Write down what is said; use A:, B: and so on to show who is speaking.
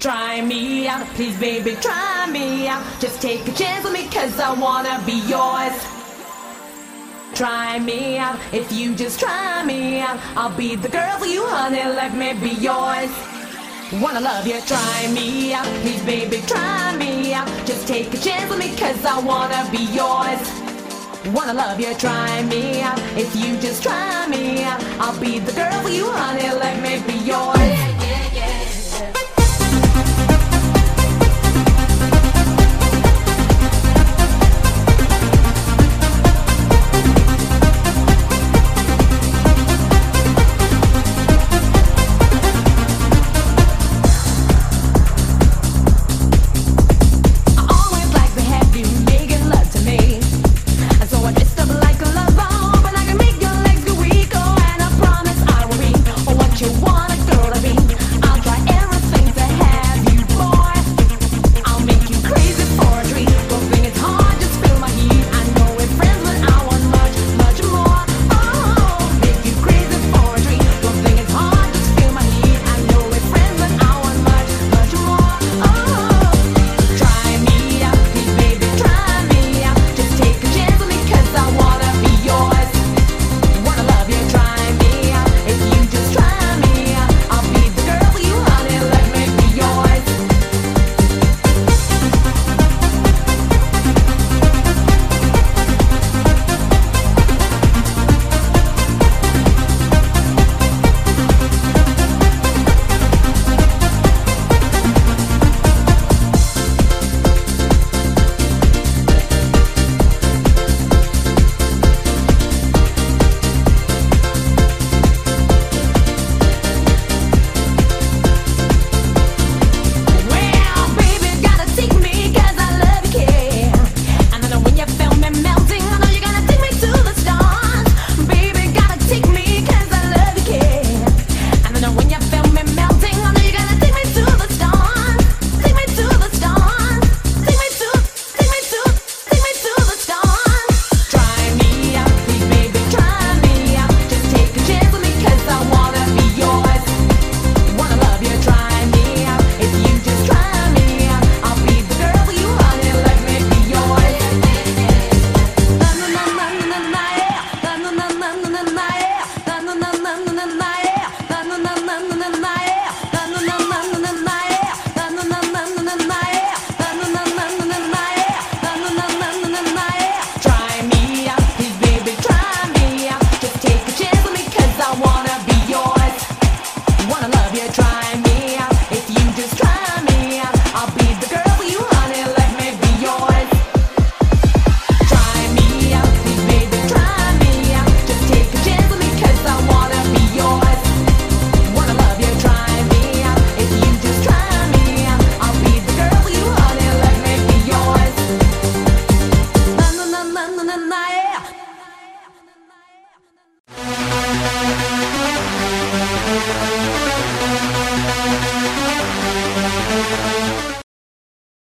A: Try me out, please baby, try me out. Just take a chance with me, cause I wanna be yours. Try me out, if you just try me out, I'll be the girl for you, honey, let me be yours. Wanna love you, try me out, please baby, try me out. Just take a chance with me, cause I wanna be yours. Wanna love you, try me out, if you just try me out, I'll be the girl for you, honey, let me be yours.
B: When you feel me melting